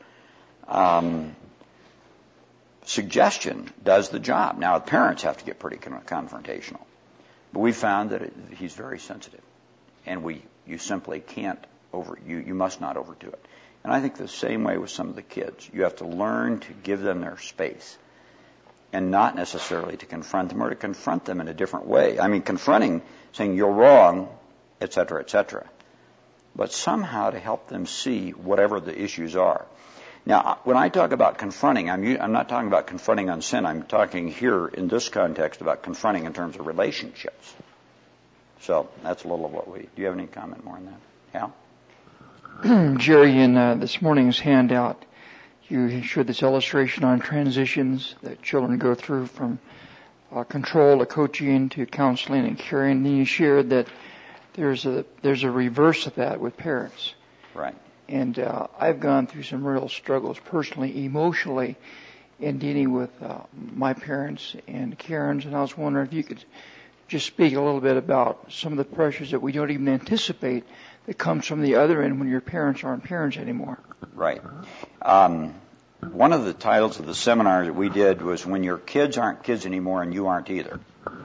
Speaker 2: suggestion does the job. Now, parents have to get pretty confrontational. But we found that he's very sensitive. And you simply can't you must not overdo it. And I think the same way with some of the kids. You have to learn to give them their space and not necessarily to confront them or to confront them in a different way. I mean, confronting, saying you're wrong, et cetera, but somehow to help them see whatever the issues are. Now, when I talk about confronting, I'm not talking about confronting on sin. I'm talking here in this context about confronting in terms of relationships. So that's a little of what do you have any comment more on that? Hal?
Speaker 6: Jerry, in this morning's handout, you showed this illustration on transitions that children go through from control to coaching to counseling and caring. And then you shared that there's a reverse of that with parents.
Speaker 2: Right.
Speaker 6: And I've gone through some real struggles personally, emotionally, in dealing with my parents and Karen's. And I was wondering if you could just speak a little bit about some of the pressures that we don't even anticipate that comes from the other end when your parents aren't parents anymore.
Speaker 2: Right. One of the titles of the seminar that we did was When Your Kids Aren't Kids Anymore and You Aren't Either.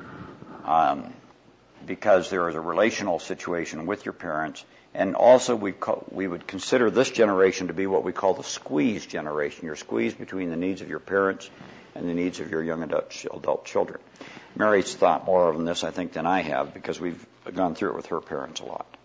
Speaker 2: Because there is a relational situation with your parents. And also we would consider this generation to be what we call the squeeze generation. You're squeezed between the needs of your parents and the needs of your young adult children. Mary's thought more on this, I think, than I have because we've gone through it with her parents a lot.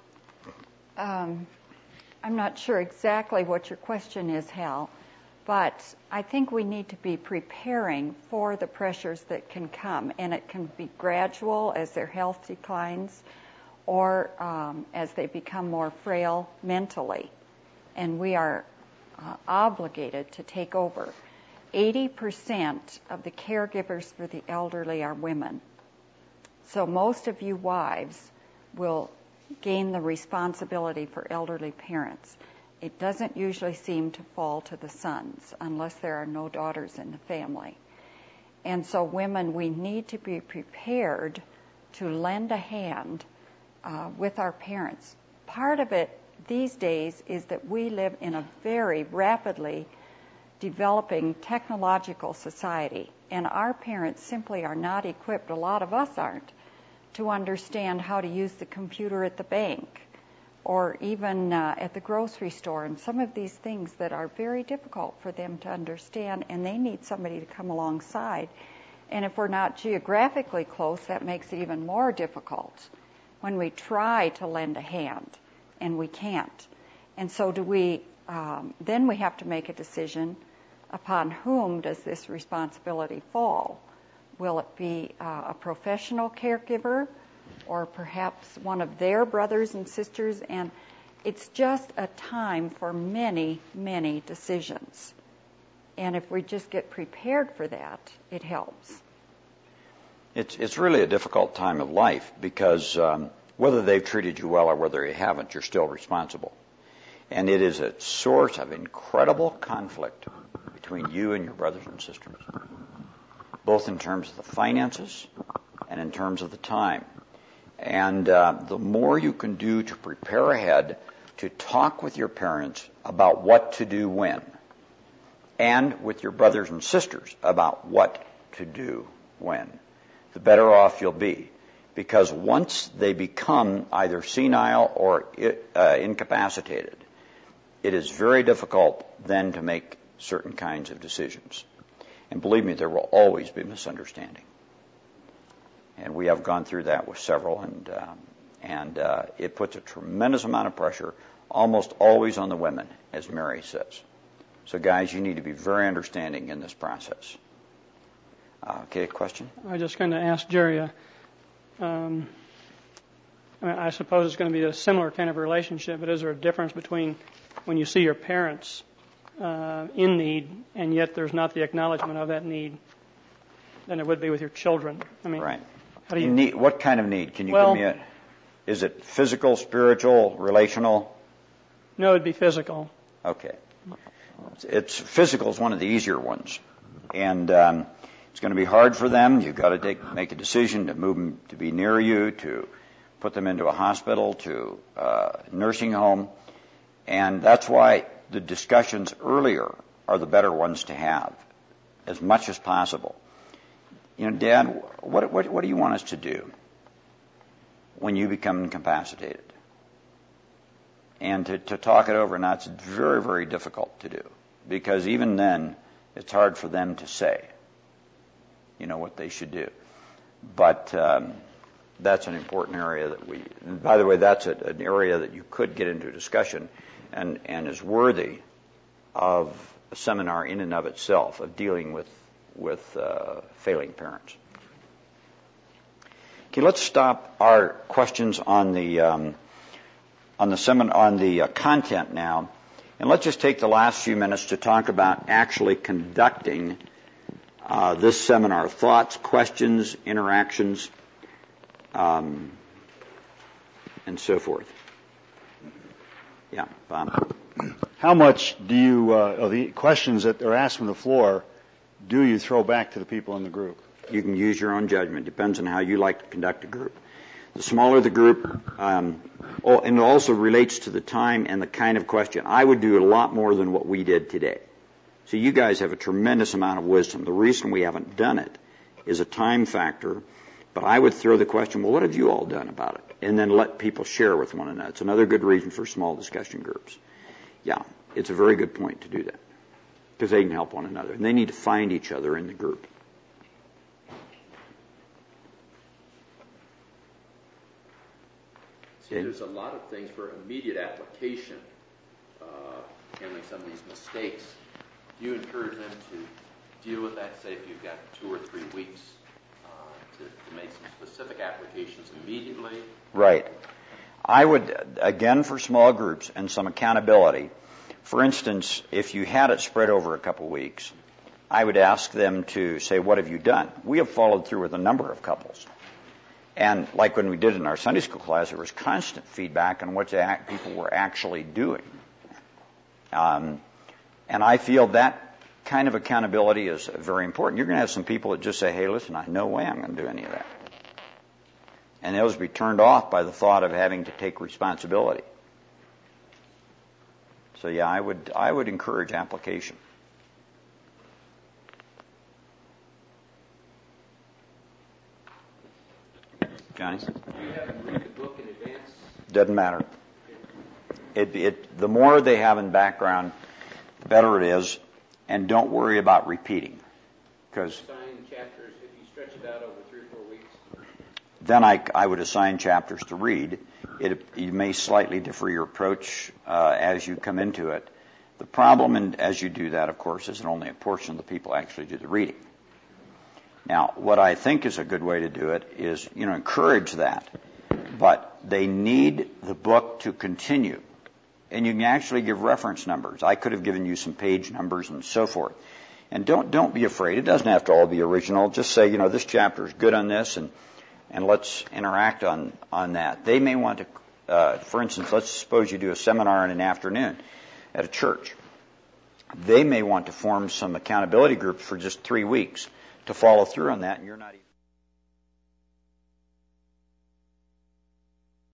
Speaker 1: I'm not sure exactly what your question is, Hal, but I think we need to be preparing for the pressures that can come, and it can be gradual as their health declines or as they become more frail mentally, and we are obligated to take over. 80% of the caregivers for the elderly are women. So most of you wives will gain the responsibility for elderly parents. It doesn't usually seem to fall to the sons unless there are no daughters in the family. And so women, we need to be prepared to lend a hand with our parents. Part of it these days is that we live in a very rapidly developing technological society, and our parents simply are not equipped, a lot of us aren't, to understand how to use the computer at the bank or even at the grocery store, and some of these things that are very difficult for them to understand, and they need somebody to come alongside. And if we're not geographically close, that makes it even more difficult when we try to lend a hand and we can't. And so then we have to make a decision upon whom does this responsibility fall. Will it be a professional caregiver or perhaps one of their brothers and sisters? And it's just a time for many, many decisions. And if we just get prepared for that, it helps.
Speaker 2: It's really a difficult time of life because whether they've treated you well or whether they haven't, you're still responsible. And it is a source of incredible conflict between you and your brothers and sisters, both in terms of the finances and in terms of the time. And the more you can do to prepare ahead, to talk with your parents about what to do when, and with your brothers and sisters about what to do when, the better off you'll be. Because once they become either senile or incapacitated, it is very difficult then to make certain kinds of decisions. And believe me, there will always be misunderstanding. And we have gone through that with several, and it puts a tremendous amount of pressure, almost always on the women, as Mary says. So guys, you need to be very understanding in this process. Okay, question?
Speaker 7: I just kind of asked Jerry, I suppose it's going to be a similar kind of relationship, but is there a difference between when you see your parents in need and yet there's not the acknowledgement of that need than it would be with your children? I mean,
Speaker 2: right.
Speaker 7: How do you
Speaker 2: what kind of need? Can you give me is it physical, spiritual, relational?
Speaker 7: No, it'd be physical.
Speaker 2: Okay. Physical is one of the easier ones. And it's going to be hard for them. You've got to make a decision to move them to be near you, to put them into a hospital, to a nursing home. And that's why the discussions earlier are the better ones to have, as much as possible. You know, Dad, what do you want us to do when you become incapacitated? And to talk it over, now it's very, very difficult to do, because even then, it's hard for them to say, you know, what they should do. But that's an important area that by the way, that's an area that you could get into a discussion and is worthy of a seminar in and of itself, of dealing with failing parents. Okay, let's stop our questions on the content now, and let's just take the last few minutes to talk about actually conducting this seminar. Thoughts, questions, interactions, and so forth. Yeah, Bob.
Speaker 8: How much do you, of the questions that are asked from the floor, do you throw back to the people in the group?
Speaker 2: You can use your own judgment. Depends on how you like to conduct a group. The smaller the group, and it also relates to the time and the kind of question. I would do a lot more than what we did today. So you guys have a tremendous amount of wisdom. The reason we haven't done it is a time factor, but I would throw the question, well, what have you all done about it? And then let people share with one another. It's another good reason for small discussion groups. Yeah, it's a very good point to do that, because they can help one another, and they need to find each other in the group.
Speaker 9: See, there's a lot of things for immediate application, handling some of these mistakes. Do you encourage them to deal with that, say, if you've got 2 or 3 weeks to make some specific applications immediately?
Speaker 2: Right. I would, again, for small groups and some accountability, for instance, if you had it spread over a couple weeks, I would ask them to say, what have you done? We have followed through with a number of couples. And like when we did in our Sunday school class, there was constant feedback on what people were actually doing. And I feel that kind of accountability is very important. You're going to have some people that just say, hey, listen, no way I'm going to do any of that. And they'll just be turned off by the thought of having to take responsibility. So yeah, I would encourage application. Johnny?
Speaker 5: Do you have them read the book in advance?
Speaker 2: Doesn't matter. The more they have in background, the better it is. And don't worry about repeating. Because
Speaker 5: assign chapters, if you stretch it out over 3 or 4 weeks.
Speaker 2: Then I would assign chapters to read. You may slightly differ your approach as you come into it. The problem, as you do that, of course, is that only a portion of the people actually do the reading. Now, what I think is a good way to do it is, encourage that. But they need the book to continue. And you can actually give reference numbers. I could have given you some page numbers and so forth. And don't be afraid. It doesn't have to all be original. Just say, this chapter is good on this, and let's interact on that. They may want to, for instance, let's suppose you do a seminar in an afternoon at a church. They may want to form some accountability groups for just 3 weeks to follow through on that, and you're not even